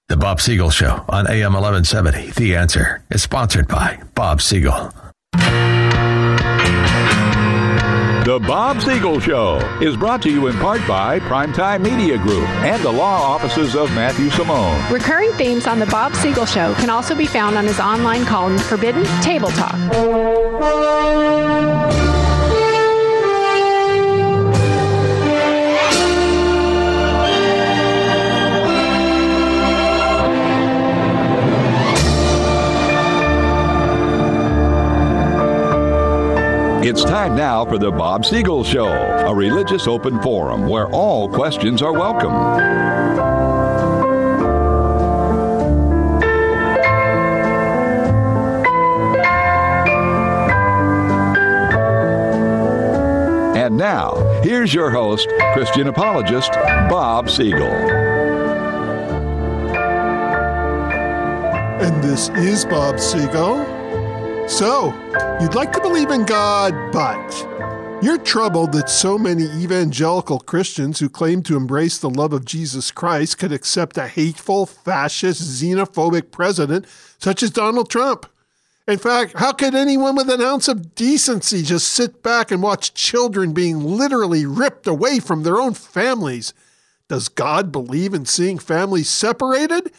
The Bob Siegel Show on AM 1170. The Answer is sponsored by Bob Siegel. The Bob Siegel Show is brought to you in part by Primetime Media Group and the law offices of Matthew Simone. Recurring themes on The Bob Siegel Show can also be found on his online column, Forbidden Table Talk. It's time now for the Bob Siegel Show, a religious open forum where all questions are welcome. And now, here's your host, Christian apologist, Bob Siegel. And this is Bob Siegel. So, you'd like to believe in God, but you're troubled that so many evangelical Christians who claim to embrace the love of Jesus Christ could accept a hateful, fascist, xenophobic president such as Donald Trump. In fact, how could anyone with an ounce of decency just sit back and watch children being literally ripped away from their own families? Does God believe in seeing families separated?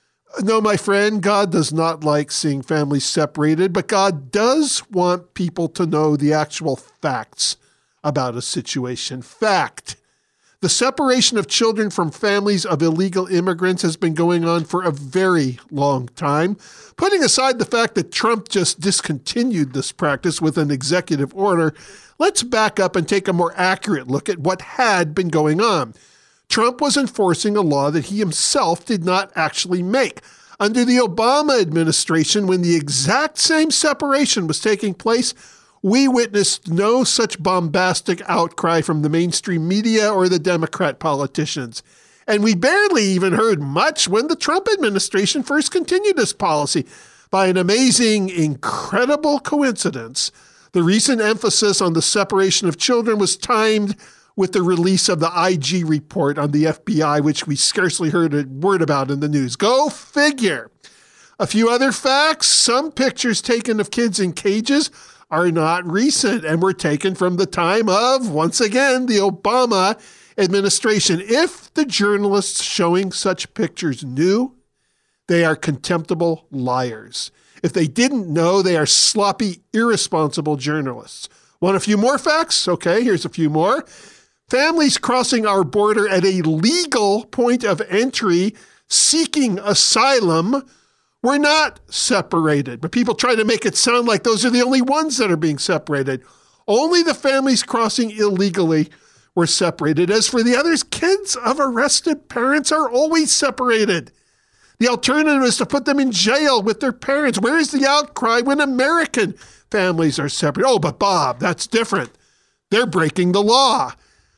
No, my friend, God does not like seeing families separated, but God does want people to know the actual facts about a situation. Fact. The separation of children from families of illegal immigrants has been going on for a very long time. Putting aside the fact that Trump just discontinued this practice with an executive order, let's back up and take a more accurate look at what had been going on. Trump was enforcing a law that he himself did not actually make. Under the Obama administration, when the exact same separation was taking place, we witnessed no such bombastic outcry from the mainstream media or the Democrat politicians. And we barely even heard much when the Trump administration first continued this policy. By an amazing, incredible coincidence, the recent emphasis on the separation of children was timed with the release of the IG report on the FBI, which we scarcely heard a word about in the news. Go figure. A few other facts. Some pictures taken of kids in cages are not recent and were taken from the time of, once again, the Obama administration. If the journalists showing such pictures knew, they are contemptible liars. If they didn't know, they are sloppy, irresponsible journalists. Want a few more facts? Okay, here's a few more. Families crossing our border at a legal point of entry seeking asylum were not separated. But people try to make it sound like those are the only ones that are being separated. Only the families crossing illegally were separated. As for the others, kids of arrested parents are always separated. The alternative is to put them in jail with their parents. Where is the outcry when American families are separate? Oh, but Bob, that's different. They're breaking the law.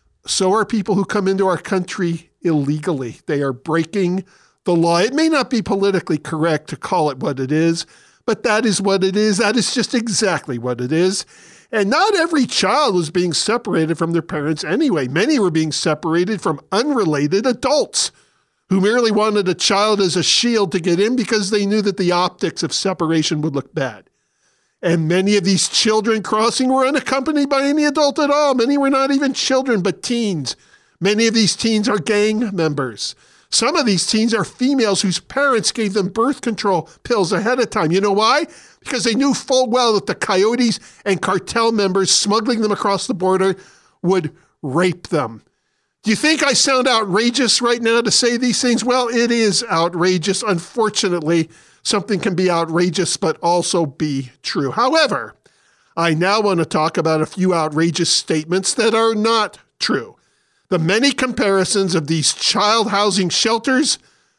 So are people who come into our country illegally. They are breaking the law. It may not be politically correct to call it what it is, but that is what it is. That is just exactly what it is. And not every child was being separated from their parents anyway. Many were being separated from unrelated adults who merely wanted a child as a shield to get in because they knew that the optics of separation would look bad. And many of these children crossing were unaccompanied by any adult at all. Many were not even children, but teens. Many of these teens are gang members. Some of these teens are females whose parents gave them birth control pills ahead of time. You know why? Because they knew full well that the coyotes and cartel members smuggling them across the border would rape them. Do you think I sound outrageous right now to say these things? Well, it is outrageous. Unfortunately, something can be outrageous, but also be true. However, I now want to talk about a few outrageous statements that are not true. The many comparisons of these child housing shelters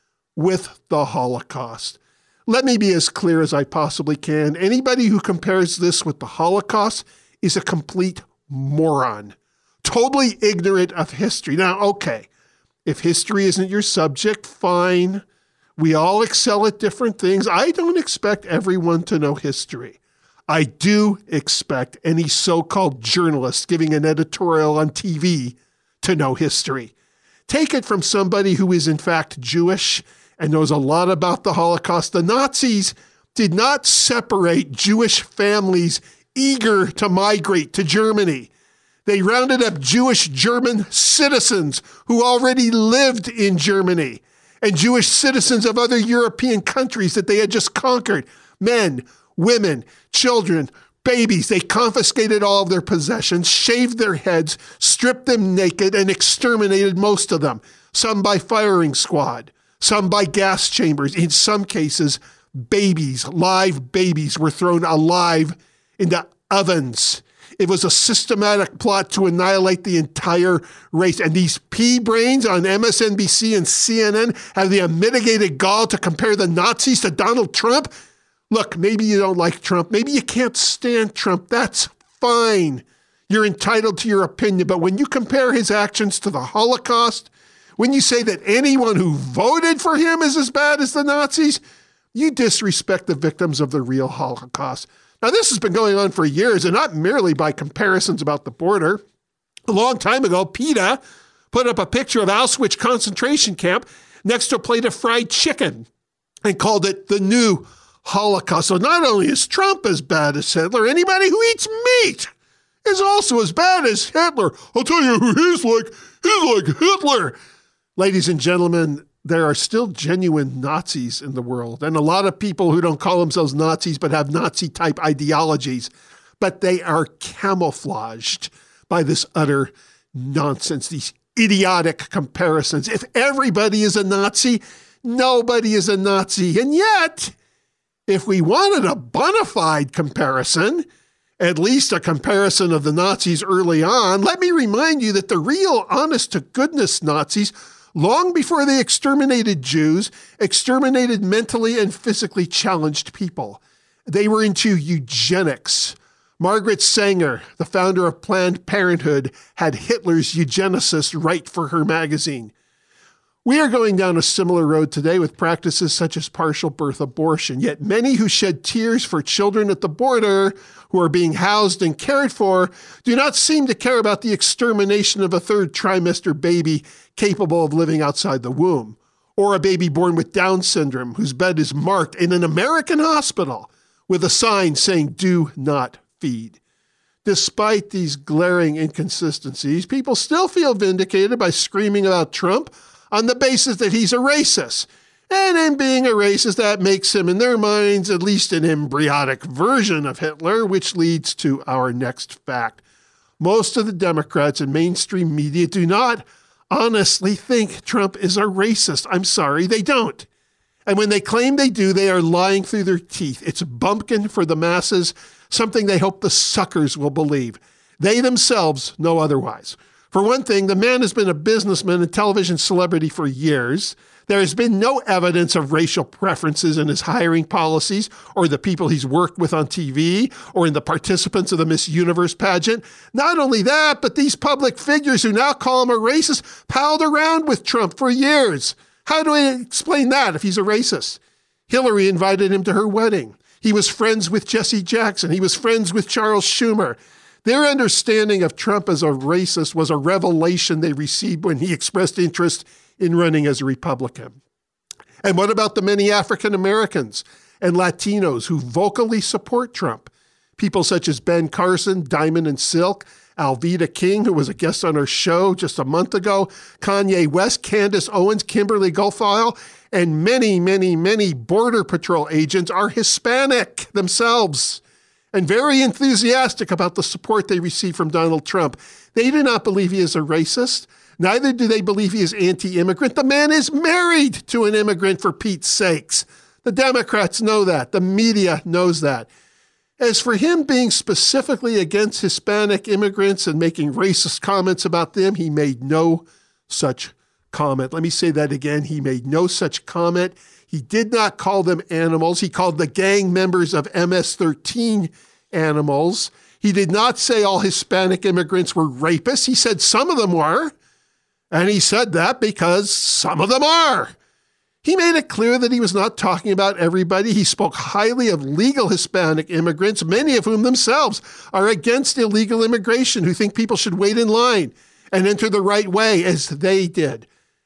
with the Holocaust. Let me be as clear as I possibly can. Anybody who compares this with the Holocaust is a complete moron, totally ignorant of history. Now, okay, if history isn't your subject, fine. We all excel at different things. I don't expect everyone to know history. I do expect any so-called journalist giving an editorial on TV to know history. Take it from somebody who is in fact Jewish and knows a lot about the Holocaust. The Nazis did not separate Jewish families eager to migrate to Germany. They rounded up Jewish German citizens who already lived in Germany and Jewish citizens of other European countries that they had just conquered. Men, women, children, babies. They confiscated all of their possessions, shaved their heads, stripped them naked, and exterminated most of them. Some by firing squad, some by gas chambers. In some cases, babies, live babies, were thrown alive into ovens. It was a systematic plot to annihilate the entire race. And these pea-brains on MSNBC and CNN have the unmitigated gall to compare the Nazis to Donald Trump. Look, maybe you don't like Trump. Maybe you can't stand Trump. That's fine. You're entitled to your opinion. But when you compare his actions to the Holocaust, when you say that anyone who voted for him is as bad as the Nazis, you disrespect the victims of the real Holocaust. Now, this has been going on for years, and not merely by comparisons about the border. A long time ago, PETA put up a picture of Auschwitz concentration camp next to a plate of fried chicken and called it the new Holocaust. So not only is Trump as bad as Hitler, anybody who eats meat is also as bad as Hitler. I'll tell you who he's like Hitler. Ladies and gentlemen, there are still genuine Nazis in the world, and a lot of people who don't call themselves Nazis but have Nazi-type ideologies, but they are camouflaged by this utter nonsense, these idiotic comparisons. If everybody is a Nazi, nobody is a Nazi. And yet, if we wanted a bona fide comparison, at least a comparison of the Nazis early on, let me remind you that the real honest-to-goodness Nazis, long before they exterminated Jews, exterminated mentally and physically challenged people. They were into eugenics. Margaret Sanger, the founder of Planned Parenthood, had Hitler's eugenicists write for her magazine. We are going down a similar road today with practices such as partial birth abortion, yet many who shed tears for children at the border who are being housed and cared for do not seem to care about the extermination of a third trimester baby capable of living outside the womb, or a baby born with Down syndrome whose bed is marked in an American hospital with a sign saying, "Do not feed." Despite these glaring inconsistencies, people still feel vindicated by screaming about Trump on the basis that he's a racist. And in being a racist, that makes him, in their minds, at least an embryonic version of Hitler, which leads to our next fact. Most of the Democrats and mainstream media do not honestly think Trump is a racist. I'm sorry, they don't. And when they claim they do, they are lying through their teeth. It's bumpkin for the masses, something they hope the suckers will believe. They themselves know otherwise. For one thing, the man has been a businessman and television celebrity for years. There has been no evidence of racial preferences in his hiring policies or the people he's worked with on TV or in the participants of the Miss Universe pageant. Not only that, but these public figures who now call him a racist palled around with Trump for years. How do I explain that if he's a racist? Hillary invited him to her wedding. He was friends with Jesse Jackson. He was friends with Charles Schumer. Their understanding of Trump as a racist was a revelation they received when he expressed interest in running as a Republican. And what about the many African Americans and Latinos who vocally support Trump? People such as Ben Carson, Diamond and Silk, Alveda King, who was a guest on our show just a month ago, Kanye West, Candace Owens, Kimberly Guilfoyle, and many, many, many Border Patrol agents are Hispanic themselves and very enthusiastic about the support they receive from Donald Trump. They do not believe he is a racist. Neither do they believe he is anti-immigrant. The man is married to an immigrant, for Pete's sakes. The Democrats know that. The media knows that. As for him being specifically against Hispanic immigrants and making racist comments about them, he made no such comment. Let me say that again. He made no such comment. He did not call them animals. He called the gang members of MS-13 animals. He did not say all Hispanic immigrants were rapists. He said some of them were. And he said that because some of them are. He made it clear that he was not talking about everybody. He spoke highly of legal Hispanic immigrants, many of whom themselves are against illegal immigration, who think people should wait in line and enter the right way as they did.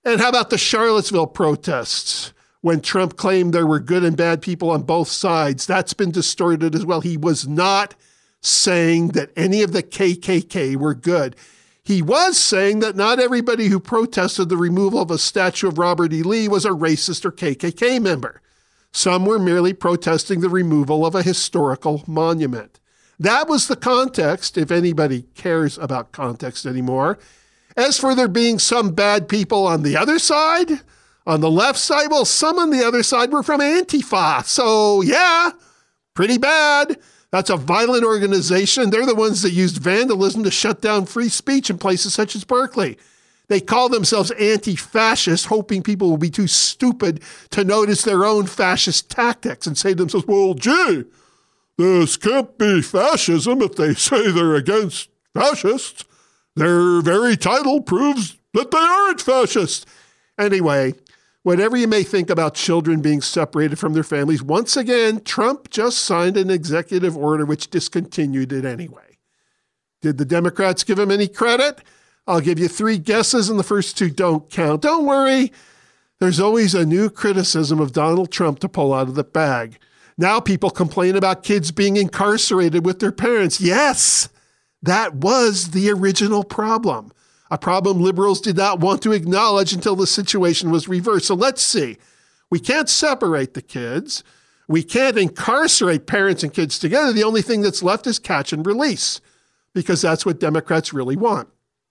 And how about the Charlottesville protests? When Trump claimed there were good and bad people on both sides, that's been distorted as well. He was not saying that any of the KKK were good. He was saying that not everybody who protested the removal of a statue of Robert E. Lee was a racist or KKK member. Some were merely protesting the removal of a historical monument. That was the context, if anybody cares about context anymore. As for there being some bad people on the other side, on the left side, well, some on the other side were from Antifa. So, yeah, pretty bad. That's a violent organization. They're the ones that used vandalism to shut down free speech in places such as Berkeley. They call themselves anti-fascist, hoping people will be too stupid to notice their own fascist tactics and say to themselves, well, gee, this can't be fascism if they say they're against fascists. Their very title proves that they aren't fascist. Anyway, whatever you may think about children being separated from their families, once again, Trump just signed an executive order which discontinued it anyway. Did the Democrats give him any credit? I'll give you 3 guesses, and the first 2 don't count. Don't worry. There's always a new criticism of Donald Trump to pull out of the bag. Now people complain about kids being incarcerated with their parents. Yes, that was the original problem. A problem liberals did not want to acknowledge until the situation was reversed. So let's see. We can't separate the kids. We can't incarcerate parents and kids together. The only thing that's left is catch and release, because that's what Democrats really want.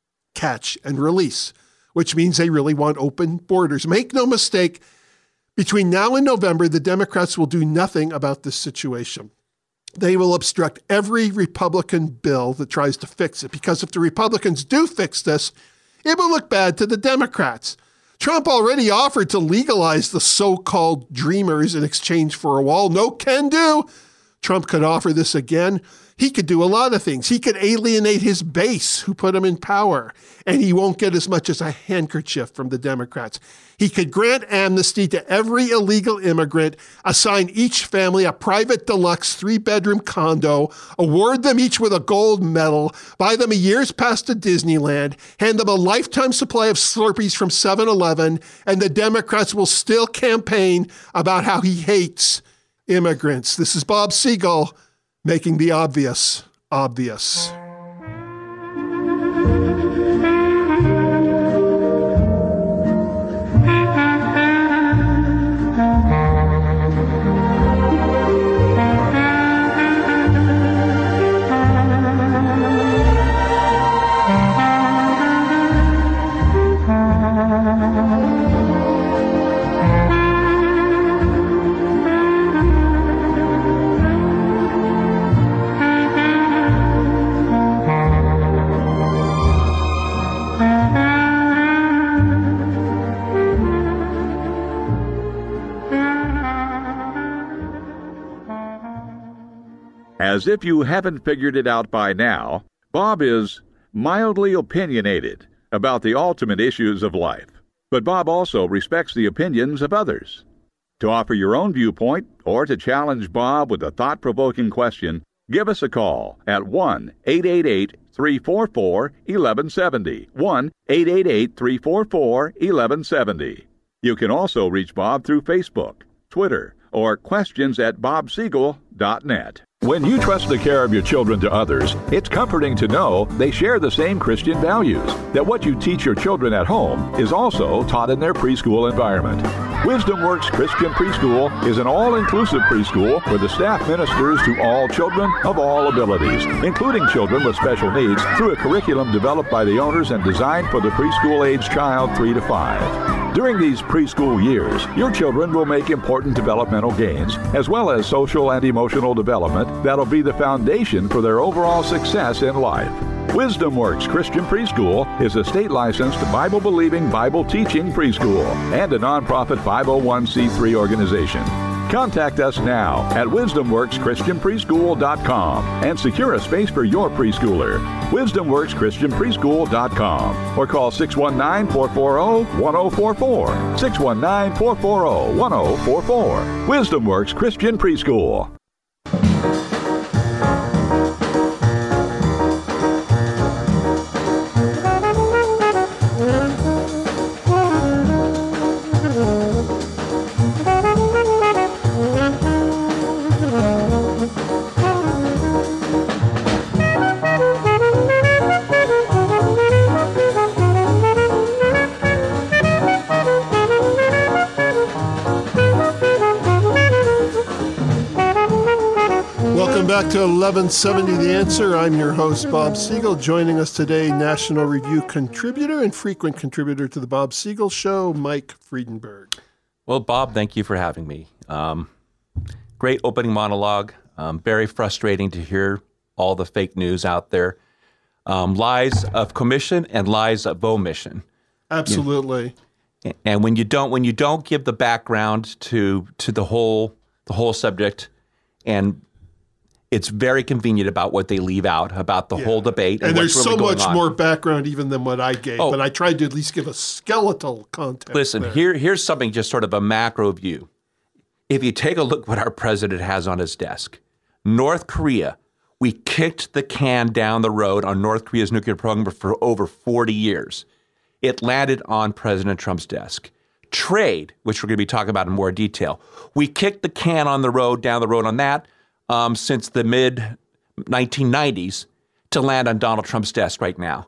Catch and release, which means they really want open borders. Make no mistake, between now and November, the Democrats will do nothing about this situation. They will obstruct every Republican bill that tries to fix it, because if the Republicans do fix this, it will look bad to the Democrats. Trump already offered to legalize the so-called dreamers in exchange for a wall. No can do. Trump could offer this again. He could do a lot of things. He could alienate his base who put him in power, and he won't get as much as a handkerchief from the Democrats. He could grant amnesty to every illegal immigrant, assign each family a private deluxe 3-bedroom condo, award them each with a gold medal, buy them a year's pass to Disneyland, hand them a lifetime supply of Slurpees from 7-Eleven, and the Democrats will still campaign about how he hates immigrants. This is Bob Siegel, making the obvious obvious. As if you haven't figured it out by now, Bob is mildly opinionated about the ultimate issues of life. But Bob also respects the opinions of others. To offer your own viewpoint or to challenge Bob with a thought-provoking question, give us a call at 1-888-344-1170. 1-888-344-1170. You can also reach Bob through Facebook, Twitter, or questions@bobsiegel.net. When you trust the care of your children to others, it's comforting to know they share the same Christian values, that what you teach your children at home is also taught in their preschool environment. Wisdom Works Christian Preschool is an all-inclusive preschool where the staff ministers to all children of all abilities, including children with special needs, through a curriculum developed by the owners and designed for the preschool-age child 3 to 5. During these preschool years, your children will make important developmental gains, as well as social and emotional development that'll be the foundation for their overall success in life. Wisdom Works Christian Preschool is a state-licensed, Bible-believing, Bible-teaching preschool and a nonprofit 501c3 organization. Contact us now at wisdomworkschristianpreschool.com and secure a space for your preschooler. wisdomworkschristianpreschool.com or call 619-440-1044. 619-440-1044. Wisdom Works Christian Preschool. back to 1170 The Answer. I'm your host, Bob Siegel. Joining us today, National Review contributor and frequent contributor to The Bob Siegel Show, Mike Friedenberg. Well, Bob, thank you for having me. Great opening monologue. Very frustrating to hear all the fake news out there. Lies of commission and lies of omission. Absolutely. And when you don't give the background to the whole subject, and it's very convenient about what they leave out about the whole debate. And there's what's really so much on. more background even than what I gave, but I tried to at least give a skeletal context. Listen, here's something, just sort of a macro view. If you take a look what our president has on his desk, North Korea, we kicked the can down the road on North Korea's nuclear program for over 40 years. It landed on President Trump's desk. Trade, which we're going to be talking about in more detail, we kicked the can down the road on that since the mid-1990s to land on Donald Trump's desk right now.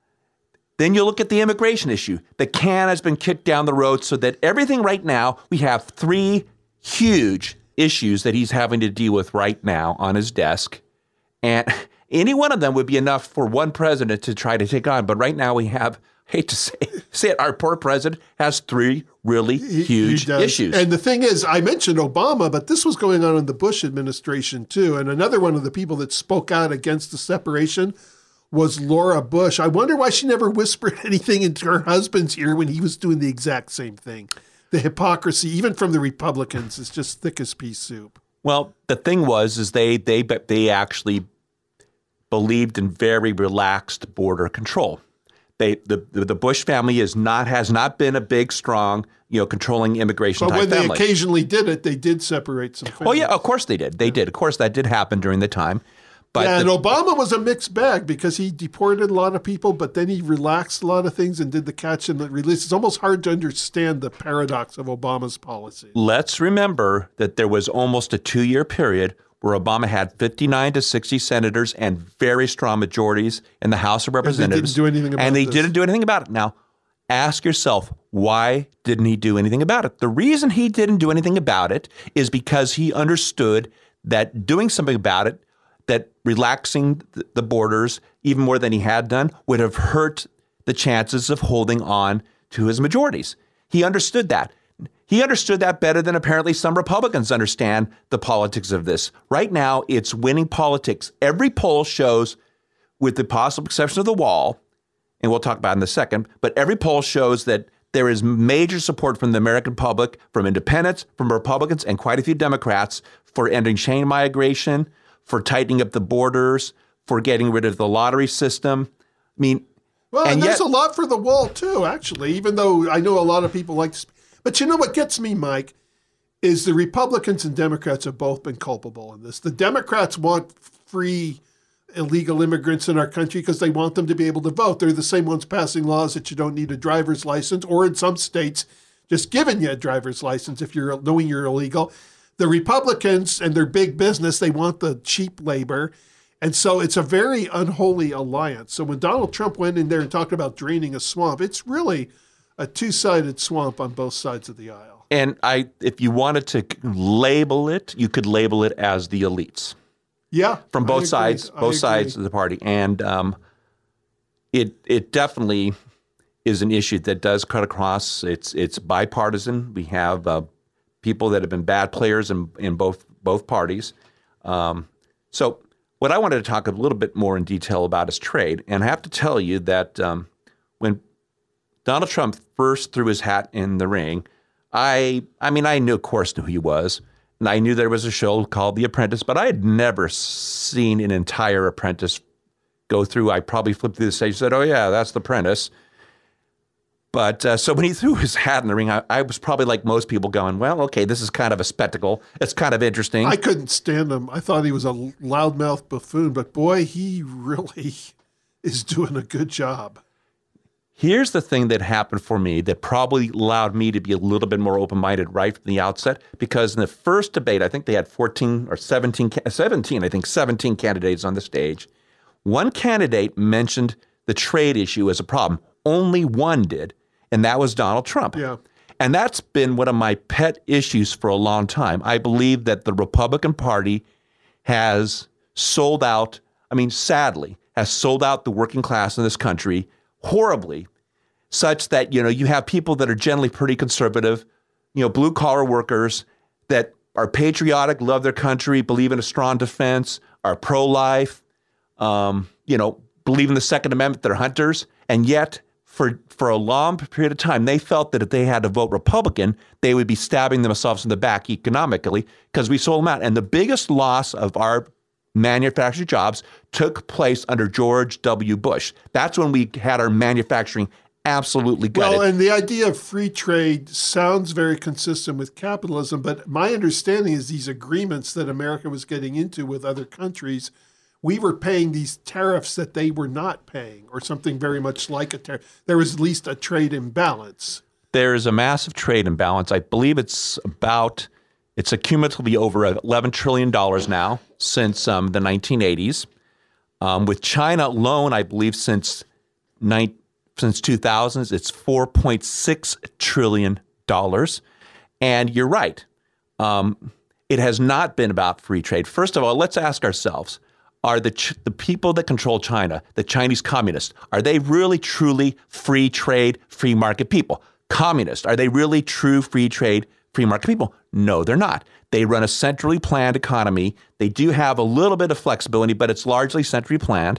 Then you look at the immigration issue. The can has been kicked down the road so that everything right now, we have 3 huge issues that he's having to deal with right now on his desk. And any one of them would be enough for one president to try to take on. But right now we have, hate to say it, our poor president has 3 really huge issues. And the thing is, I mentioned Obama, but this was going on in the Bush administration too. And another one of the people that spoke out against the separation was Laura Bush. I wonder why she never whispered anything into her husband's ear when he was doing the exact same thing. The hypocrisy, even from the Republicans, is just thick as pea soup. Well, the thing is they actually believed in very relaxed border control. The Bush family has not been a big, strong, controlling immigration type family. But when they occasionally did it, they did separate some families. Oh yeah, of course they did. They did. Of course, that did happen during the time. But and Obama was a mixed bag because he deported a lot of people, but then he relaxed a lot of things and did the catch and release. It's almost hard to understand the paradox of Obama's policy. Let's remember that there was almost a 2-year period where Obama had 59 to 60 senators and very strong majorities in the House of Representatives. And they didn't do anything about it. And they didn't do anything about it. Now, ask yourself, why didn't he do anything about it? The reason he didn't do anything about it is because he understood that doing something about it, that relaxing the borders even more than he had done, would have hurt the chances of holding on to his majorities. He understood that. He understood that better than apparently some Republicans understand the politics of this. Right now, it's winning politics. Every poll shows, with the possible exception of the wall, and we'll talk about it in a second, but every poll shows that there is major support from the American public, from independents, from Republicans, and quite a few Democrats for ending chain migration, for tightening up the borders, for getting rid of the lottery system. I mean, and there's a lot for the wall too, actually, even though I know a lot of people like to. But you know what gets me, Mike, is the Republicans and Democrats have both been culpable in this. The Democrats want free illegal immigrants in our country because they want them to be able to vote. They're the same ones passing laws that you don't need a driver's license, or in some states, just giving you a driver's license if you're knowing you're illegal. The Republicans and their big business, they want the cheap labor. And so it's a very unholy alliance. So when Donald Trump went in there and talked about draining a swamp, it's really a two-sided swamp on both sides of the aisle. And if you wanted to label it, you could label it as the elites. Yeah. From both sides of the party. And it definitely is an issue that does cut across. It's bipartisan. We have people that have been bad players in both parties. So what I wanted to talk a little bit more in detail about is trade. And I have to tell you that when Donald Trump first threw his hat in the ring, I knew, of course, who he was. And I knew there was a show called The Apprentice, but I had never seen an entire Apprentice go through. I probably flipped through the stage and said, oh, yeah, that's The Apprentice. But so when he threw his hat in the ring, I was probably like most people going, well, okay, this is kind of a spectacle. It's kind of interesting. I couldn't stand him. I thought he was a loudmouth buffoon, but boy, he really is doing a good job. Here's the thing that happened for me that probably allowed me to be a little bit more open-minded right from the outset, because in the first debate, I think they had 17 candidates on the stage. One candidate mentioned the trade issue as a problem. Only one did, and that was Donald Trump. Yeah. And that's been one of my pet issues for a long time. I believe that the Republican Party has sold out, sadly, has sold out the working class in this country horribly, such that, you have people that are generally pretty conservative, blue collar workers that are patriotic, love their country, believe in a strong defense, are pro-life, believe in the Second Amendment, they're hunters, and yet for a long period of time, they felt that if they had to vote Republican, they would be stabbing themselves in the back economically because we sold them out. And the biggest loss of our manufacturing jobs took place under George W. Bush. That's when we had our manufacturing absolutely gutted. Well, and the idea of free trade sounds very consistent with capitalism, but my understanding is these agreements that America was getting into with other countries, we were paying these tariffs that they were not paying, or something very much like a tariff. There was at least a trade imbalance. There is a massive trade imbalance. I believe it's cumulatively over $11 trillion now since the 1980s. With China alone, I believe since 2000s, it's $4.6 trillion. And you're right. It has not been about free trade. First of all, let's ask ourselves, are the people that control China, the Chinese communists, are they really, truly free trade, free market people? Communists, are they really true free trade, free market people? No, they're not. They run a centrally planned economy. They do have a little bit of flexibility, but it's largely centrally planned.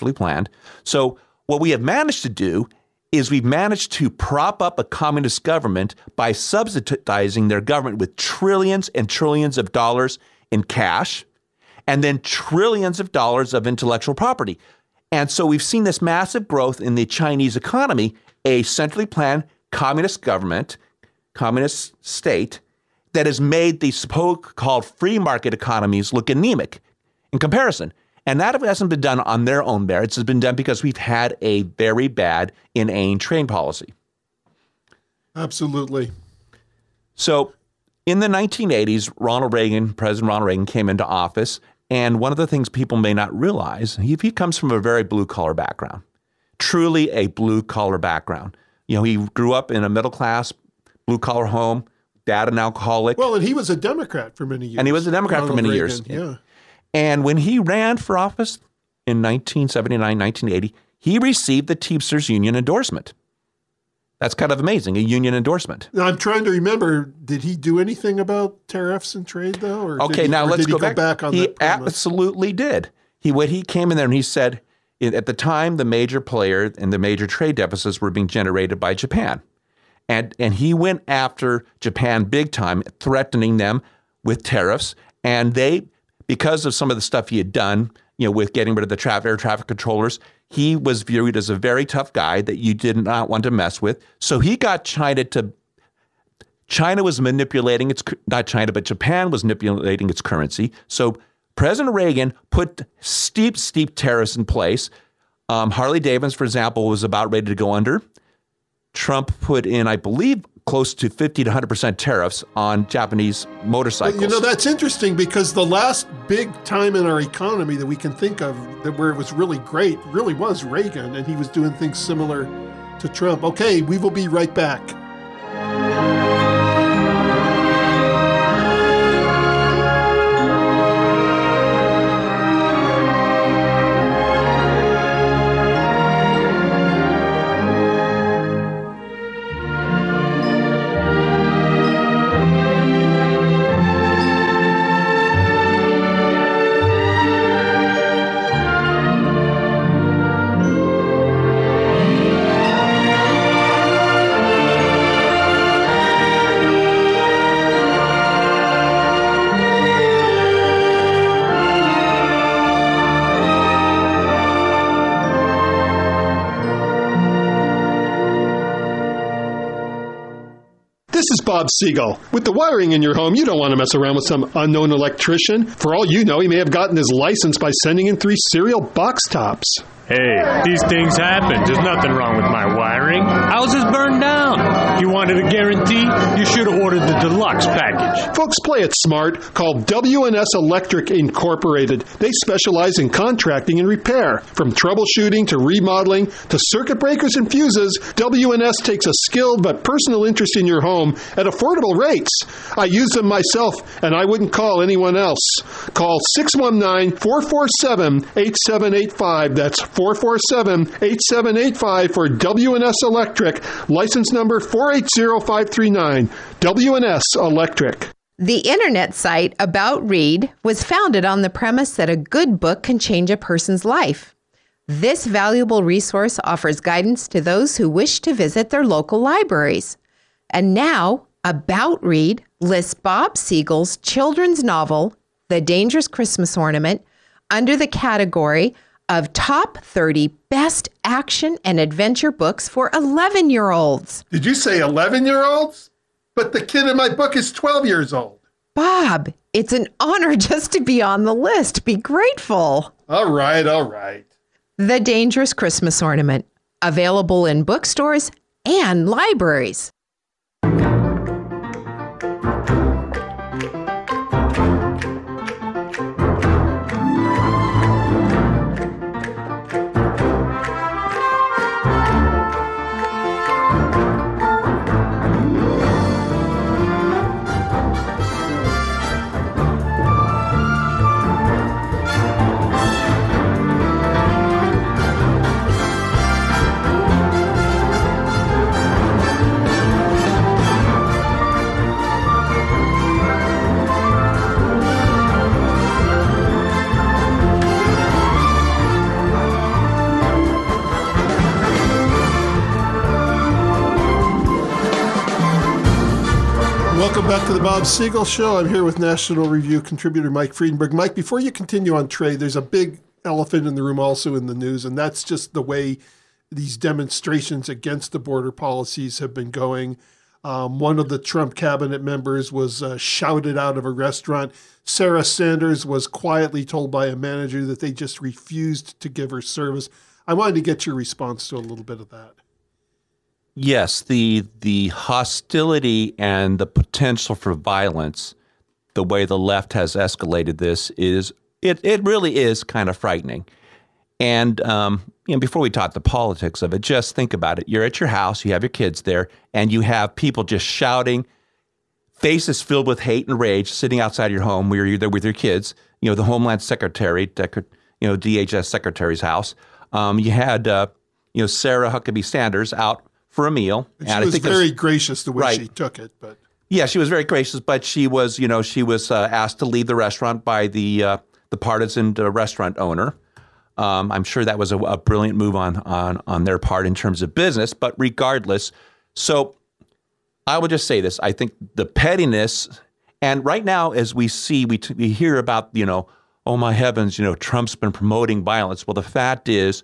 So what we have managed to do is we've managed to prop up a communist government by subsidizing their government with trillions and trillions of dollars in cash, and then trillions of dollars of intellectual property. And so we've seen this massive growth in the Chinese economy, a centrally planned communist government, communist state that has made the so-called free market economies look anemic in comparison. And that hasn't been done on their own merits. It's been done because we've had a very bad, inane trade policy. Absolutely. So in the 1980s, President Ronald Reagan came into office. And one of the things people may not realize, he comes from a very blue-collar background, truly a blue-collar background. He grew up in a middle-class, blue-collar home, dad an alcoholic. Well, and he was a Democrat for many years. And he was a Democrat Ronald for many Reagan, years. Yeah. And when he ran for office in 1979, 1980, he received the Teamsters Union endorsement. That's kind of amazing, a union endorsement. Now, I'm trying to remember, did he do anything about tariffs and trade, though? Or let's go back on he that premise? Absolutely did. He came in there and he said, at the time, the major player and the major trade deficits were being generated by Japan. And he went after Japan big time, threatening them with tariffs. And they, because of some of the stuff he had done, with getting rid of the air traffic controllers, he was viewed as a very tough guy that you did not want to mess with. So he got China was manipulating Japan was manipulating its currency. So President Reagan put steep tariffs in place. Harley Davidson, for example, was about ready to go under. Trump put in, I believe, close to 50 to 100% tariffs on Japanese motorcycles. That's interesting because the last big time in our economy that we can think of where it was really great really was Reagan, and he was doing things similar to Trump. Okay, we will be right back. This is Bob Siegel. With the wiring in your home, you don't want to mess around with some unknown electrician. For all you know, he may have gotten his license by sending in 3 cereal box tops. Hey, these things happen. There's nothing wrong with my wiring. Houses burn down. If you wanted a guarantee, you should have ordered the deluxe package. Folks, play it smart. Call W&S Electric Incorporated. They specialize in contracting and repair. From troubleshooting to remodeling to circuit breakers and fuses, W&S takes a skilled but personal interest in your home at affordable rates. I use them myself, and I wouldn't call anyone else. Call 619-447-8785. That's 447-8785 for W&S Electric. License number 480539. W&S Electric. The internet site About Read was founded on the premise that a good book can change a person's life. This valuable resource offers guidance to those who wish to visit their local libraries. And now, About Read lists Bob Siegel's children's novel, The Dangerous Christmas Ornament, under the category of Top 30 Best Action and Adventure Books for 11-year-olds. Did you say 11-year-olds? But the kid in my book is 12 years old. Bob, it's an honor just to be on the list. Be grateful. All right. The Dangerous Christmas Ornament, available in bookstores and libraries. Welcome back to the Bob Siegel Show. I'm here with National Review contributor Mike Friedenberg. Mike, before you continue on trade, there's a big elephant in the room also in the news, and that's just the way these demonstrations against the border policies have been going. One of the Trump cabinet members was shouted out of a restaurant. Sarah Sanders was quietly told by a manager that they just refused to give her service. I wanted to get your response to a little bit of that. Yes, the hostility and the potential for violence, the way the left has escalated this is it really is kind of frightening. And before we talk the politics of it, just think about it. You're at your house, you have your kids there, and you have people just shouting, faces filled with hate and rage, sitting outside your home where you're there with your kids. You know, the Homeland Secretary, DHS Secretary's house. You had Sarah Huckabee Sanders out for a meal. And she was very gracious the way she took it, but yeah, she was very gracious. But she was, asked to leave the restaurant by the partisan restaurant owner. I'm sure that was a brilliant move on their part in terms of business. But regardless, so I will just say this: I think the pettiness, and right now as we see, we hear about oh my heavens, Trump's been promoting violence. Well, the fact is,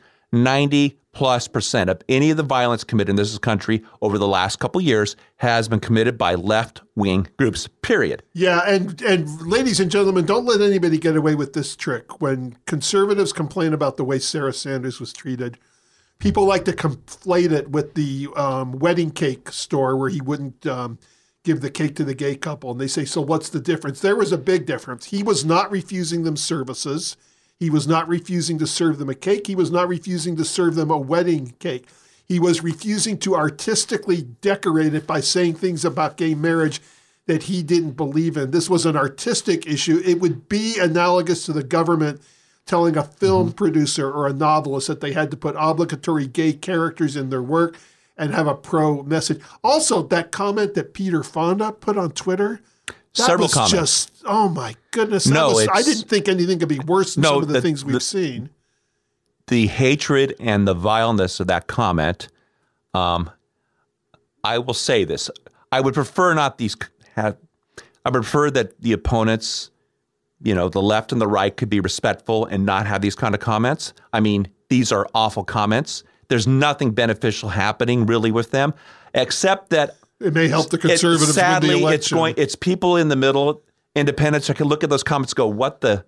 90+% of any of the violence committed in this country over the last couple of years has been committed by left-wing groups, period. Yeah, and ladies and gentlemen, don't let anybody get away with this trick. When conservatives complain about the way Sarah Sanders was treated, people like to conflate it with the wedding cake store where he wouldn't give the cake to the gay couple. And they say, so what's the difference? There was a big difference. He was not refusing them services. He was not refusing to serve them a cake. He was not refusing to serve them a wedding cake. He was refusing to artistically decorate it by saying things about gay marriage that he didn't believe in. This was an artistic issue. It would be analogous to the government telling a film producer or a novelist that they had to put obligatory gay characters in their work and have a pro message. Also, that comment that Peter Fonda put on Twitter, several comments. Just, oh my goodness. I didn't think anything could be worse than some of the things we've seen. The hatred and the vileness of that comment, I will say this. I would prefer I would prefer that the opponents, the left and the right, could be respectful and not have these kind of comments. I mean, these are awful comments. There's nothing beneficial happening really with them, except that it may help the conservatives win the election. It's people in the middle, independents, who can look at those comments and go, what the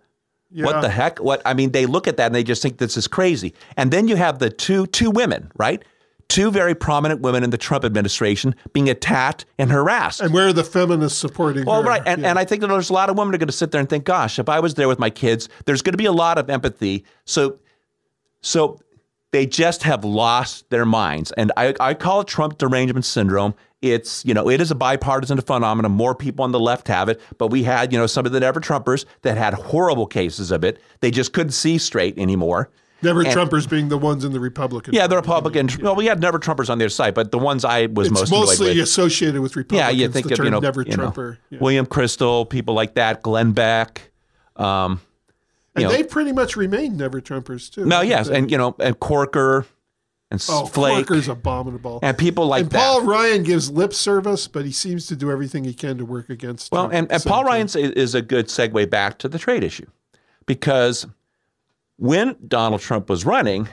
heck? They look at that and they just think this is crazy. And then you have the two women, right? two very prominent women in the Trump administration being attacked and harassed. And where are the feminists supporting Well, her? right. And I think that there's a lot of women that are going to sit there and think, gosh, if I was there with my kids, there's going to be a lot of empathy. So they just have lost their minds. And I call it Trump derangement syndrome. It's, it is a bipartisan phenomenon. More people on the left have it. But we had, some of the Never-Trumpers that had horrible cases of it. They just couldn't see straight anymore. Never-Trumpers being the ones in the Republican. Yeah, the Republican. Well, we had Never-Trumpers on their side, but the ones I was most annoyed with. It's mostly associated with Republicans. Yeah, you think the of, term Never-Trumper. William Kristol, people like that, Glenn Beck. And they pretty much remained Never-Trumpers too. No, yes, and Corker and Flake. Corker's abominable. And people like that. And Paul Ryan gives lip service, but he seems to do everything he can to work against Trump. Well, and Paul Ryan is a good segue back to the trade issue. Because when Donald Trump was running,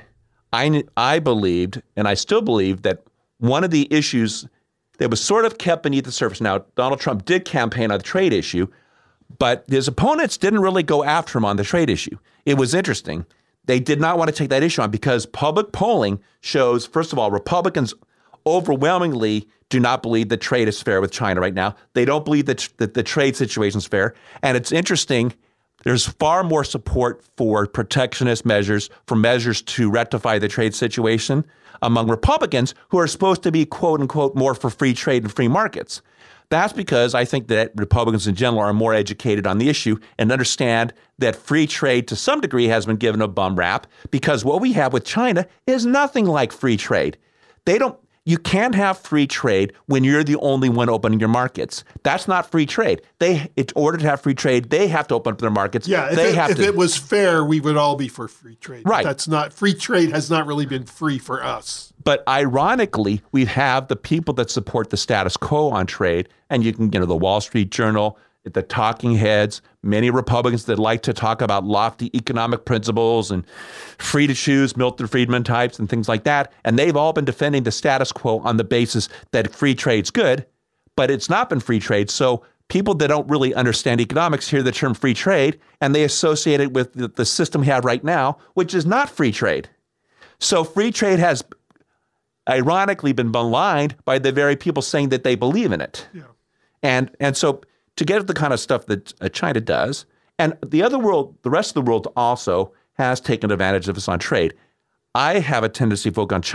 I believed, and I still believe, that one of the issues that was sort of kept beneath the surface. Now, Donald Trump did campaign on the trade issue, but his opponents didn't really go after him on the trade issue. It was interesting. They did not want to take that issue on because public polling shows, first of all, Republicans overwhelmingly do not believe that trade is fair with China right now. They don't believe that the trade situation is fair. And it's interesting, there's far more support for protectionist measures, for measures to rectify the trade situation among Republicans who are supposed to be, quote unquote, more for free trade and free markets. That's because I think that Republicans in general are more educated on the issue and understand that free trade to some degree has been given a bum rap because what we have with China is nothing like free trade. You can't have free trade when you're the only one opening your markets. That's not free trade. In order to have free trade, they have to open up their markets. Yeah, if it was fair, we would all be for free trade. Right. That's not, free trade has not really been free for us. But ironically, we have the people that support the status quo on trade, and you can, the Wall Street Journal, the talking heads, many Republicans that like to talk about lofty economic principles and free to choose Milton Friedman types and things like that. And they've all been defending the status quo on the basis that free trade's good, but it's not been free trade. So people that don't really understand economics hear the term free trade and they associate it with the system we have right now, which is not free trade. So free trade has ironically been maligned by the very people saying that they believe in it. Yeah. And so to get at the kind of stuff that China does, and the rest of the world also has taken advantage of this on trade. I have a tendency to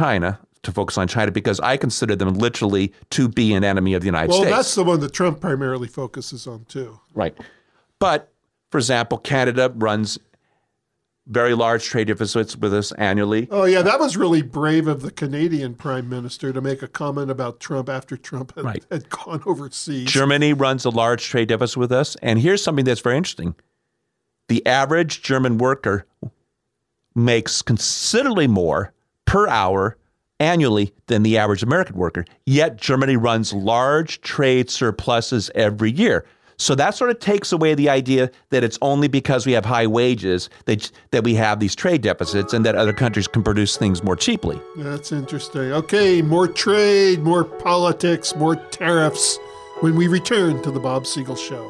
focus on China because I consider them literally to be an enemy of the United States. Well, that's the one that Trump primarily focuses on too. Right. But, for example, Canada runs very large trade deficits with us annually. Oh, yeah, that was really brave of the Canadian Prime Minister to make a comment about Trump after Trump had gone overseas. Germany runs a large trade deficit with us. And here's something that's very interesting. The average German worker makes considerably more per hour annually than the average American worker. Yet Germany runs large trade surpluses every year. So that sort of takes away the idea that it's only because we have high wages that we have these trade deficits and that other countries can produce things more cheaply. That's interesting. Okay, more trade, more politics, more tariffs when we return to the Bob Siegel Show.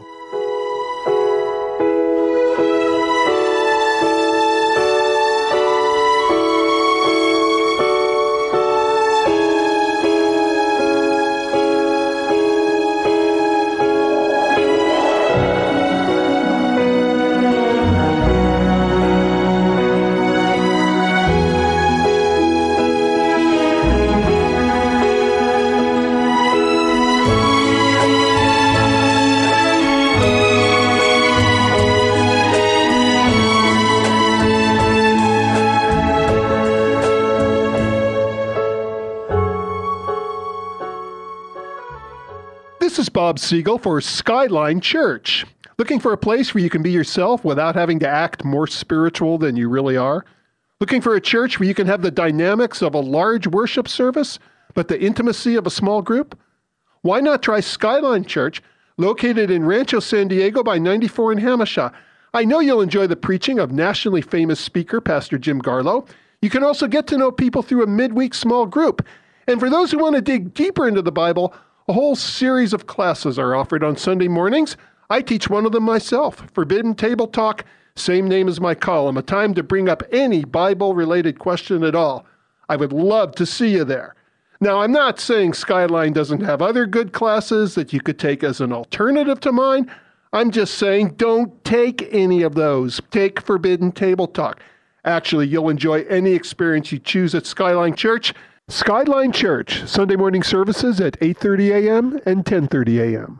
This is Bob Siegel for Skyline Church. Looking for a place where you can be yourself without having to act more spiritual than you really are? Looking for a church where you can have the dynamics of a large worship service, but the intimacy of a small group? Why not try Skyline Church, located in Rancho San Diego by 94 in Hamishaw? I know you'll enjoy the preaching of nationally famous speaker, Pastor Jim Garlow. You can also get to know people through a midweek small group. And for those who want to dig deeper into the Bible, a whole series of classes are offered on Sunday mornings. I teach one of them myself, Forbidden Table Talk, same name as my column, a time to bring up any Bible-related question at all. I would love to see you there. Now, I'm not saying Skyline doesn't have other good classes that you could take as an alternative to mine. I'm just saying don't take any of those. Take Forbidden Table Talk. Actually, you'll enjoy any experience you choose at Skyline Church. Skyline Church, Sunday morning services at 8:30 a.m. and 10:30 a.m.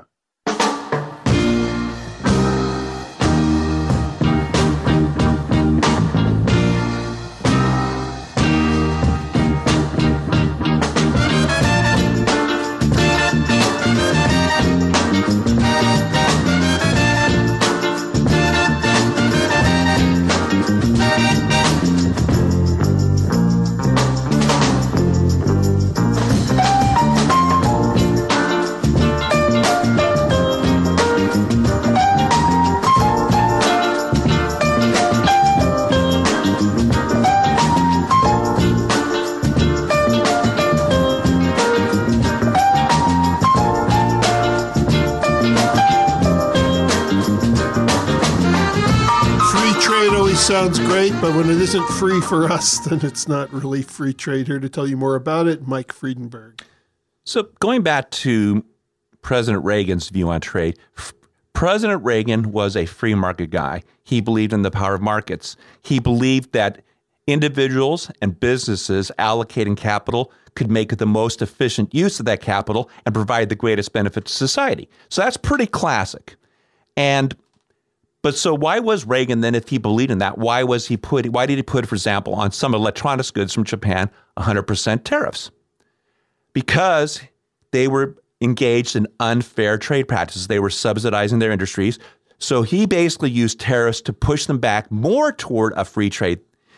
Sounds great, but when it isn't free for us, then it's not really free trade. Here to tell you more about it, Mike Friedenberg. So going back to President Reagan's view on trade, President Reagan was a free market guy. He believed in the power of markets. He believed that individuals and businesses allocating capital could make the most efficient use of that capital and provide the greatest benefit to society. So that's pretty classic. But so why was Reagan then, if he believed in that, why did he put, for example, on some electronics goods from Japan, 100% tariffs? Because they were engaged in unfair trade practices. They were subsidizing their industries. So he basically used tariffs to push them back more toward a free trade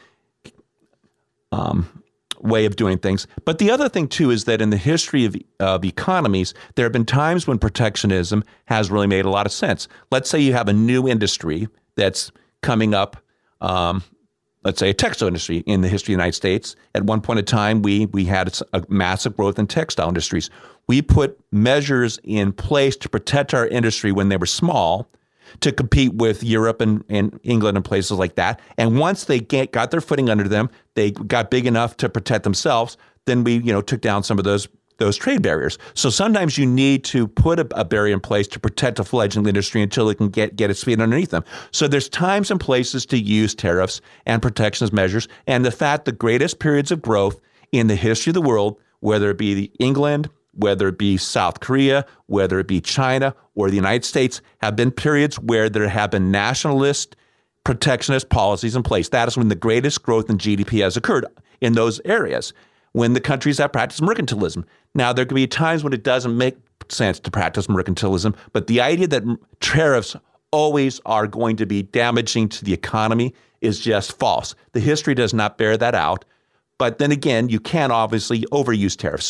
way of doing things. But the other thing, too, is that in the history of economies, there have been times when protectionism has really made a lot of sense. Let's say you have a new industry that's coming up, let's say a textile industry in the history of the United States. At one point in time, we had a massive growth in textile industries. We put measures in place to protect our industry when they were small, to compete with Europe and England and places like that. And once they got their footing under them, they got big enough to protect themselves, then we took down some of those trade barriers. So sometimes you need to put a barrier in place to protect a fledgling industry until it can get its feet underneath them. So there's times and places to use tariffs and protectionist measures. And the fact the greatest periods of growth in the history of the world, whether it be England, whether it be South Korea, whether it be China or the United States, have been periods where there have been nationalist, protectionist policies in place. That is when the greatest growth in GDP has occurred in those areas, when the countries have practiced mercantilism. Now, there could be times when it doesn't make sense to practice mercantilism, but the idea that tariffs always are going to be damaging to the economy is just false. The history does not bear that out. But then again, you can obviously overuse tariffs.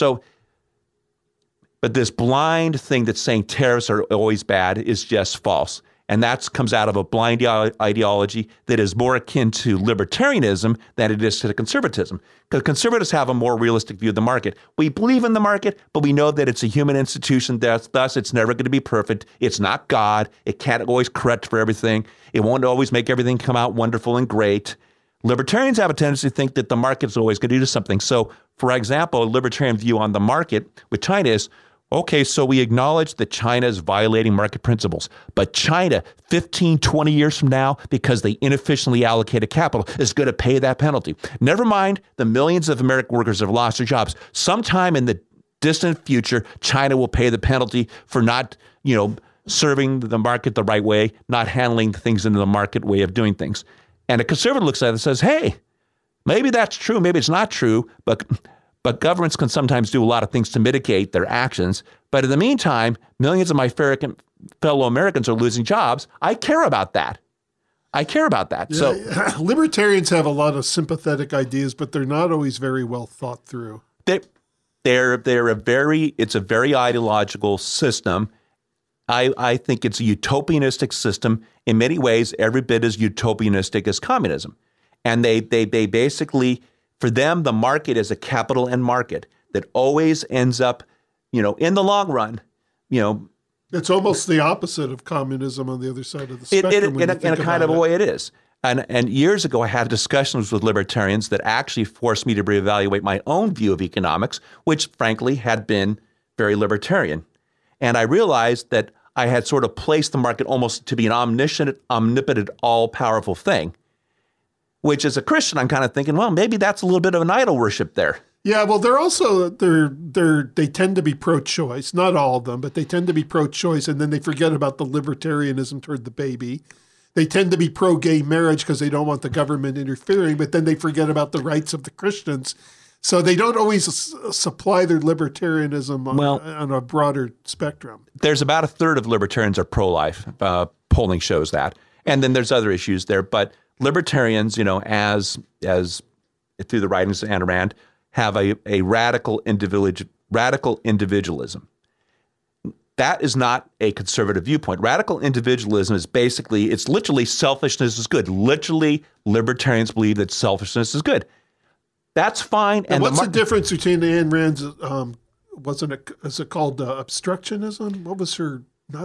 But this blind thing that's saying tariffs are always bad is just false. And that comes out of a blind ideology that is more akin to libertarianism than it is to conservatism. Because conservatives have a more realistic view of the market. We believe in the market, but we know that it's a human institution. Thus, it's never going to be perfect. It's not God. It can't always correct for everything. It won't always make everything come out wonderful and great. Libertarians have a tendency to think that the market's always going to do something. So, for example, a libertarian view on the market with China is, okay, so we acknowledge that China is violating market principles, but China 15, 20 years from now, because they inefficiently allocated capital, is going to pay that penalty. Never mind the millions of American workers have lost their jobs. Sometime in the distant future, China will pay the penalty for not, serving the market the right way, not handling things in the market way of doing things. And a conservative looks at it and says, hey, maybe that's true, maybe it's not true, but governments can sometimes do a lot of things to mitigate their actions. But in the meantime, millions of my fellow Americans are losing jobs. I care about that. Yeah, so libertarians have a lot of sympathetic ideas, but they're not always very well thought through. It's a very ideological system. I think it's a utopianistic system. In many ways, every bit as utopianistic as communism. And they basically, for them, the market is a capital N market that always ends up, in the long run, It's almost the opposite of communism on the other side of the spectrum. In a kind of a way it is. And years ago, I had discussions with libertarians that actually forced me to reevaluate my own view of economics, which frankly had been very libertarian. And I realized that I had sort of placed the market almost to be an omnipotent, all-powerful thing, which as a Christian, I'm kind of thinking, well, maybe that's a little bit of an idol worship there. Yeah, well, they're also, they tend to be pro-choice. Not all of them, but they tend to be pro-choice, and then they forget about the libertarianism toward the baby. They tend to be pro-gay marriage because they don't want the government interfering, but then they forget about the rights of the Christians. So they don't always supply their libertarianism on a broader spectrum. There's about a third of libertarians are pro-life. Polling shows that. And then there's other issues there. But libertarians, as through the writings of Ayn Rand, have a radical individualism. That is not a conservative viewpoint. Radical individualism is basically, it's literally selfishness is good. Literally, libertarians believe that selfishness is good. That's fine. And what's the difference between Ayn Rand's, is it called obstructionism? What was her,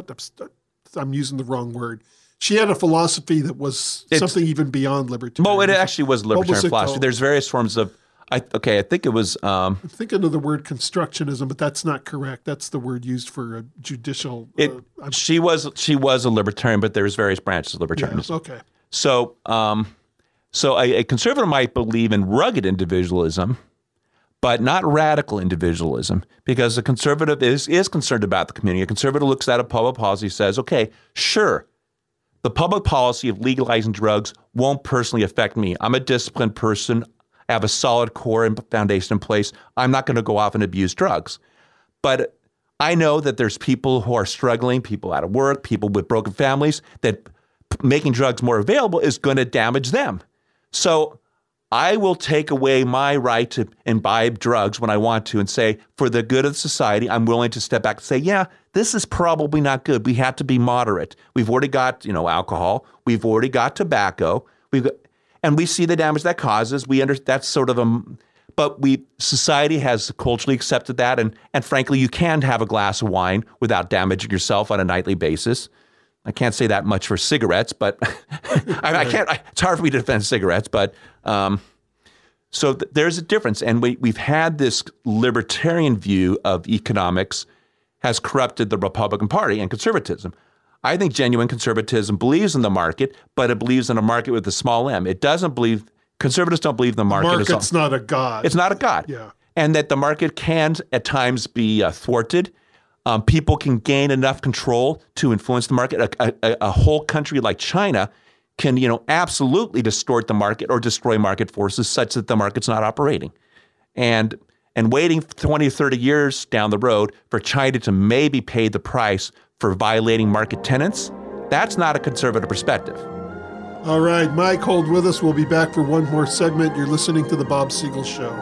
I'm using the wrong word. She had a philosophy that was something even beyond libertarian. Well, it actually was libertarian philosophy. There's various forms of, I think it was... I'm thinking of the word constructionism, but that's not correct. That's the word used for a judicial... She was a libertarian, but there's various branches of libertarianism. Yeah, okay. So a conservative might believe in rugged individualism, but not radical individualism, because a conservative is concerned about the community. A conservative looks at a public policy, says, okay, sure, the public policy of legalizing drugs won't personally affect me. I'm a disciplined person. I have a solid core and foundation in place. I'm not going to go off and abuse drugs. But I know that there's people who are struggling, people out of work, people with broken families, that making drugs more available is going to damage them. So I will take away my right to imbibe drugs when I want to and say, for the good of society, I'm willing to step back and say, yeah, this is probably not good. We have to be moderate. We've already got, alcohol. We've already got tobacco. And we see the damage that causes. That's sort of but society has culturally accepted that. And frankly, you can have a glass of wine without damaging yourself on a nightly basis. I can't say that much for cigarettes, but I can't. It's hard for me to defend cigarettes, but so there's a difference. And we've had this libertarian view of economics has corrupted the Republican Party and conservatism. I think genuine conservatism believes in the market, but it believes in a market with a small m. It doesn't believe, conservatives don't believe the market is... Market's not a god. It's not a god. Yeah. And that the market can at times be thwarted. People can gain enough control to influence the market. A whole country like China can, absolutely distort the market or destroy market forces such that the market's not operating. And waiting 20 or 30 years down the road for China to maybe pay the price for violating market tenets, that's not a conservative perspective. All right, Mike, hold with us. We'll be back for one more segment. You're listening to The Bob Siegel Show.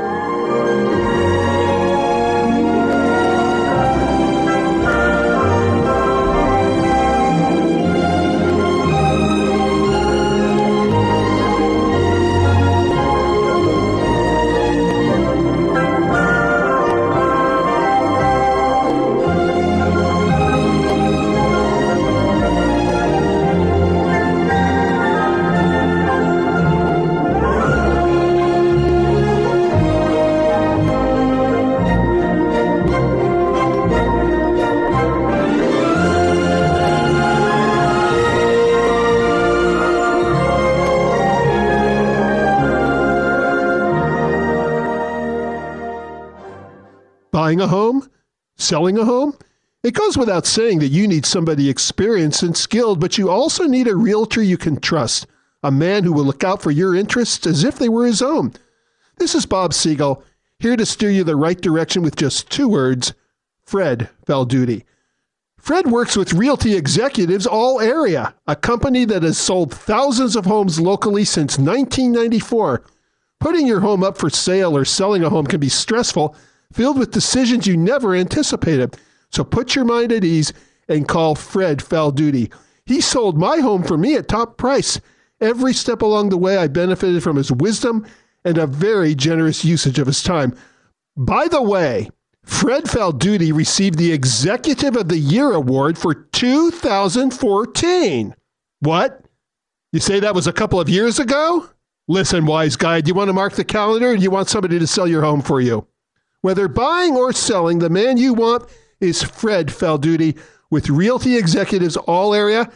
Buying a home? Selling a home? It goes without saying that you need somebody experienced and skilled, but you also need a realtor you can trust, a man who will look out for your interests as if they were his own. This is Bob Siegel, here to steer you the right direction with just 2 words, Fred Valduti. Fred works with Realty Executives All Area, a company that has sold thousands of homes locally since 1994. Putting your home up for sale or selling a home can be stressful, filled with decisions you never anticipated. So put your mind at ease and call Fred Valduti. He sold my home for me at top price. Every step along the way, I benefited from his wisdom and a very generous usage of his time. By the way, Fred Valduti received the Executive of the Year Award for 2014. What? You say that was a couple of years ago? Listen, wise guy, do you want to mark the calendar or do you want somebody to sell your home for you? Whether buying or selling, the man you want is Fred Falduti with Realty Executives All Area,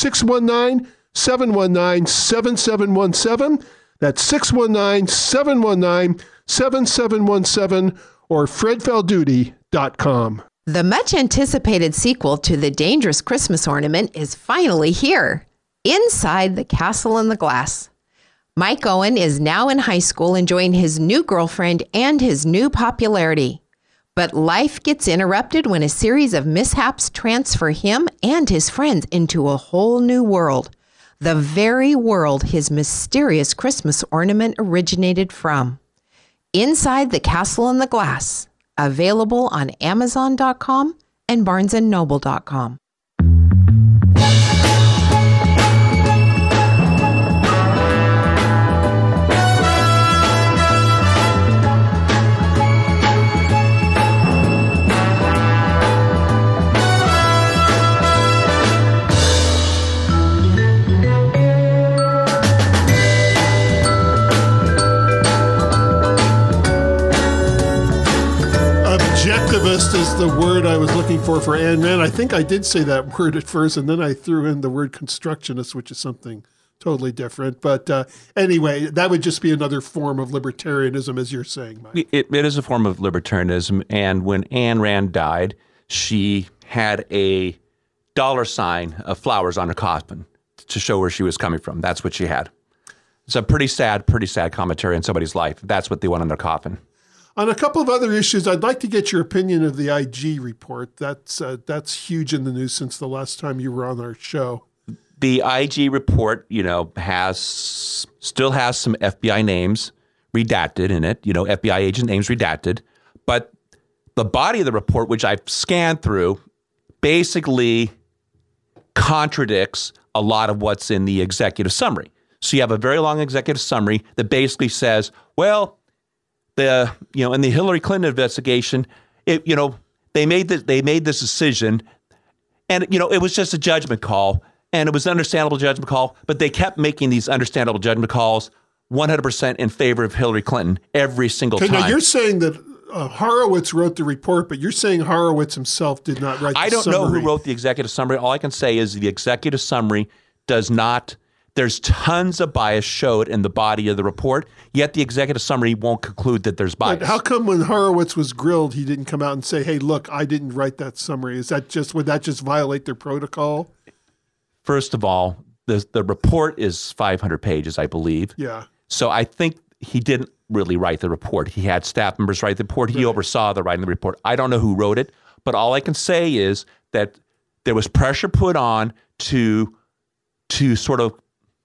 619-719-7717. That's 619-719-7717 or fredfalduti.com. The much anticipated sequel to The Dangerous Christmas Ornament is finally here, Inside the Castle in the Glass. Mike Owen is now in high school enjoying his new girlfriend and his new popularity. But life gets interrupted when a series of mishaps transfer him and his friends into a whole new world, the very world his mysterious Christmas ornament originated from. Inside the Castle in the Glass, available on Amazon.com and BarnesandNoble.com. Objectivist is the word I was looking for Ayn Rand. I think I did say that word at first, and then I threw in the word constructionist, which is something totally different. But anyway, that would just be another form of libertarianism, as you're saying, Mike. It is a form of libertarianism. And when Ayn Rand died, she had a $sign of flowers on her coffin to show where she was coming from. That's what she had. It's a pretty sad commentary on somebody's life. That's what they want on their coffin. On a couple of other issues, I'd like to get your opinion of the IG report. That's huge in the news since the last time you were on our show. The IG report, still has some FBI names redacted in it. FBI agent names redacted, but the body of the report, which I've scanned through, basically contradicts a lot of what's in the executive summary. So you have a very long executive summary that basically says, well, in the Hillary Clinton investigation, they made this decision, and it was just a judgment call, and it was an understandable judgment call, but they kept making these understandable judgment calls 100% in favor of Hillary Clinton every single time. Now you're saying that Horowitz wrote the report, but you're saying Horowitz himself did not write the summary. I don't know who wrote the executive summary. All I can say is the executive summary does not. There's tons of bias showed in the body of the report, yet the executive summary won't conclude that there's bias. But how come when Horowitz was grilled, he didn't come out and say, hey, look, I didn't write that summary? Would that just violate their protocol? First of all, the report is 500 pages, I believe. Yeah. So I think he didn't really write the report. He had staff members write the report. He oversaw the writing of the report. I don't know who wrote it, but all I can say is that there was pressure put on to sort of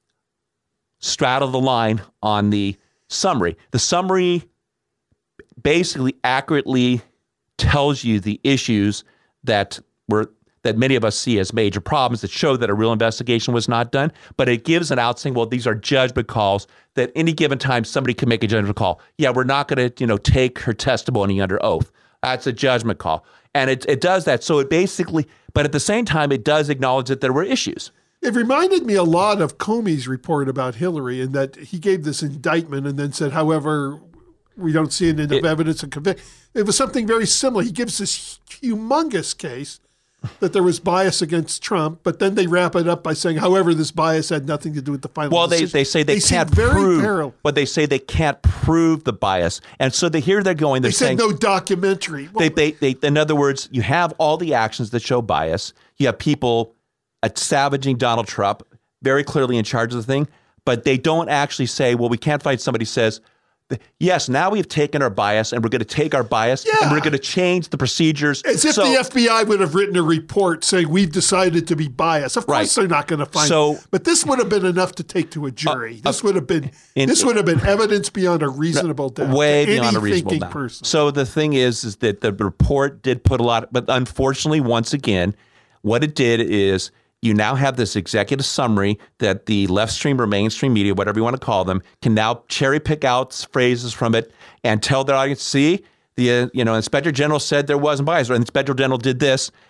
straddle the line on the summary. The summary basically accurately tells you the issues that many of us see as major problems that show that a real investigation was not done, but it gives an out saying, well, these are judgment calls that any given time somebody can make a judgment call. Yeah, we're not going to take her testimony under oath. That's a judgment call. And it does that. So it basically, but at the same time, it does acknowledge that there were issues. It reminded me a lot of Comey's report about Hillary, in that he gave this indictment and then said, however, we don't see enough evidence of conviction. It was something very similar. He gives this humongous case that there was bias against Trump, but then they wrap it up by saying, however, this bias had nothing to do with the final decision. They say they can't prove, but they say they can't prove the bias. And so here they're going, they're saying no documentary. Well, they in other words, you have all the actions that show bias. You have people savaging Donald Trump, very clearly in charge of the thing, but they don't actually say, well, we can't find somebody who says, yes, now we've taken our bias and we're going to take our bias and we're going to change the procedures. As if the FBI would have written a report saying we've decided to be biased. Of course they're not going to find it. But this would have been enough to take to a jury. This would have been evidence beyond a reasonable doubt. Way beyond a reasonable doubt. Person. So the thing is that the report did put a lot, but unfortunately, once again, what it did is you now have this executive summary that the left stream or mainstream media, whatever you want to call them, can now cherry pick out phrases from it and tell their audience, see, the Inspector General said there wasn't bias, or the Inspector General did this.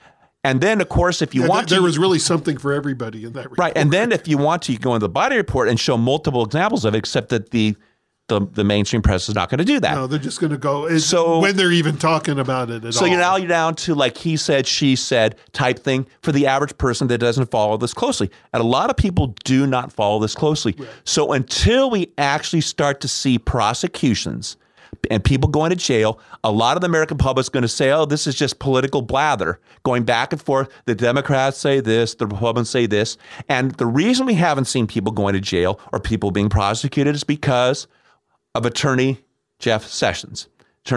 And then, of course, if you want there was really something for everybody in that report. Right. And then if you want to, you go into the body report and show multiple examples of it, except that the mainstream press is not going to do that. No, they're just going to go so, when they're even talking about it at all. So you're down to like he said, she said type thing for the average person that doesn't follow this closely. And a lot of people do not follow this closely. Right. So until we actually start to see prosecutions and people going to jail, a lot of the American public is going to say, oh, this is just political blather, going back and forth. The Democrats say this, the Republicans say this. And the reason we haven't seen people going to jail or people being prosecuted is because of Attorney General Jeff Sessions.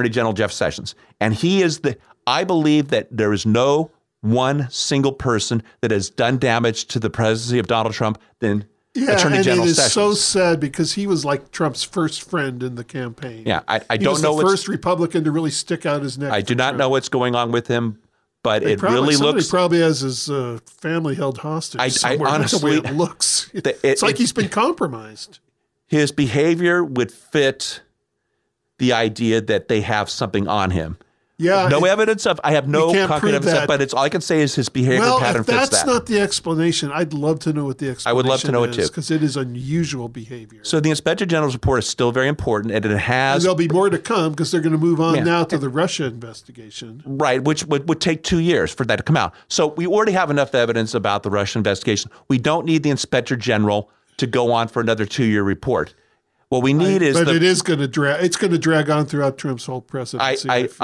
And he is I believe that there is no one single person that has done damage to the presidency of Donald Trump than Attorney General Sessions. It is so sad because he was like Trump's first friend in the campaign. Yeah, I don't know. He was the first Republican to really stick out his neck. I do not know what's going on with him, but somebody probably has his family held hostage somewhere. Honestly, that's the way it looks. It's like he's been compromised. His behavior would fit the idea that they have something on him. Yeah, no evidence of. I have no concrete evidence of, but all I can say is his behavior pattern fits that. If that's not the explanation, I'd love to know what the explanation is. I would love to know it too, because it is unusual behavior. So the Inspector General's report is still very important, and it has. And there'll be more to come because they're going to move on now to the Russia investigation. Right, which would take 2 years for that to come out. So we already have enough evidence about the Russia investigation. We don't need the Inspector General to go on for another 2-year report. What we need is, but it is going to drag. It's going to drag on throughout Trump's whole presidency.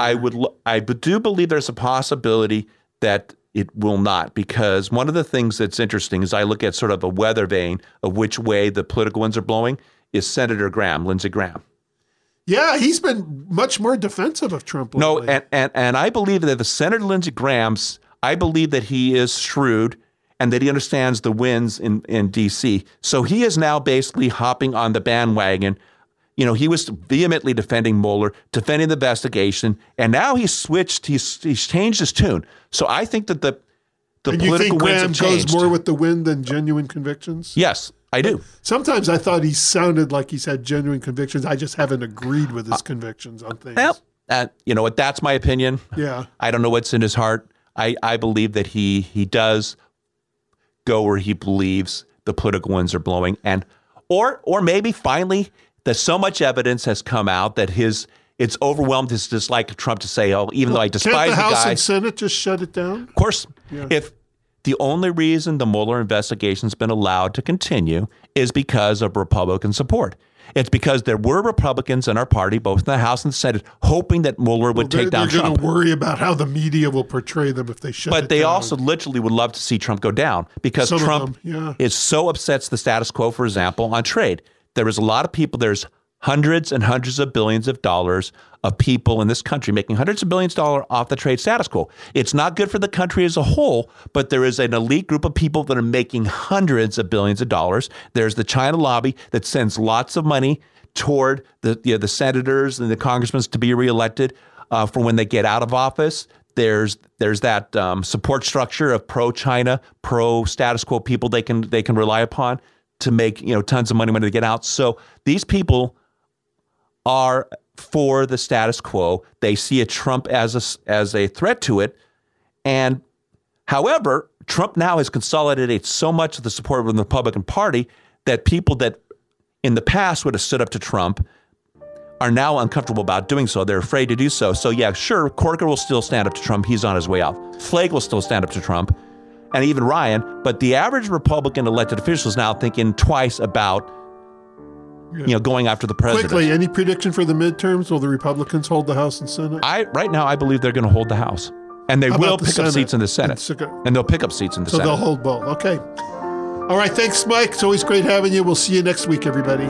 I do believe there's a possibility that it will not, because one of the things that's interesting is I look at sort of a weather vane of which way the political winds are blowing is Senator Lindsey Graham. Yeah, he's been much more defensive of Trump lately. No, and I believe that the Senator Lindsey Graham's. I believe that he is shrewd. And that he understands the winds in D.C. So he is now basically hopping on the bandwagon. You know, he was vehemently defending Mueller, defending the investigation, and now he's switched. He's changed his tune. So I think that the political winds have changed. You think Graham goes more with the wind than genuine convictions? Yes, I do. Sometimes I thought he sounded like he's had genuine convictions. I just haven't agreed with his convictions on things. Well, you know what? That's my opinion. Yeah. I don't know what's in his heart. I believe that he does go where he believes the political winds are blowing, and or maybe finally that so much evidence has come out that it's overwhelmed his dislike of Trump to say, oh, even though I despise the guy. Can't the House and Senate just shut it down? Of course. Yeah. If the only reason the Mueller investigation's been allowed to continue is because of Republican support. It's because there were Republicans in our party, both in the House and the Senate, hoping that Mueller would take down Trump. They're going to worry about how the media will portray them if they shut it down. But they also literally would love to see Trump go down because Trump is so upsets the status quo, for example, on trade. There is a lot of people, there's hundreds and hundreds of billions of dollars of people in this country making hundreds of billions of dollars off the trade status quo. It's not good for the country as a whole, but there is an elite group of people that are making hundreds of billions of dollars. There's the China lobby that sends lots of money toward the senators and the congressmen to be reelected for when they get out of office. There's that support structure of pro-China, pro-status quo people they can rely upon to make tons of money when they get out. So these people are for the status quo. They see a Trump as a threat to it. And however, Trump now has consolidated so much of the support of the Republican Party that people that in the past would have stood up to Trump are now uncomfortable about doing so. They're afraid to do so. So yeah, sure, Corker will still stand up to Trump. He's on his way out. Flake will still stand up to Trump, and even Ryan. But the average Republican elected official is now thinking twice about going after the president. Quickly, any prediction for the midterms? Will the Republicans hold the House and Senate? Right now, I believe they're going to hold the House. And they will pick up seats in the Senate. And they'll pick up seats in the Senate. So they'll hold both. Okay. All right. Thanks, Mike. It's always great having you. We'll see you next week, everybody.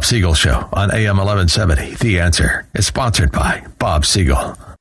Bob Siegel Show on AM 1170. The Answer is sponsored by Bob Siegel.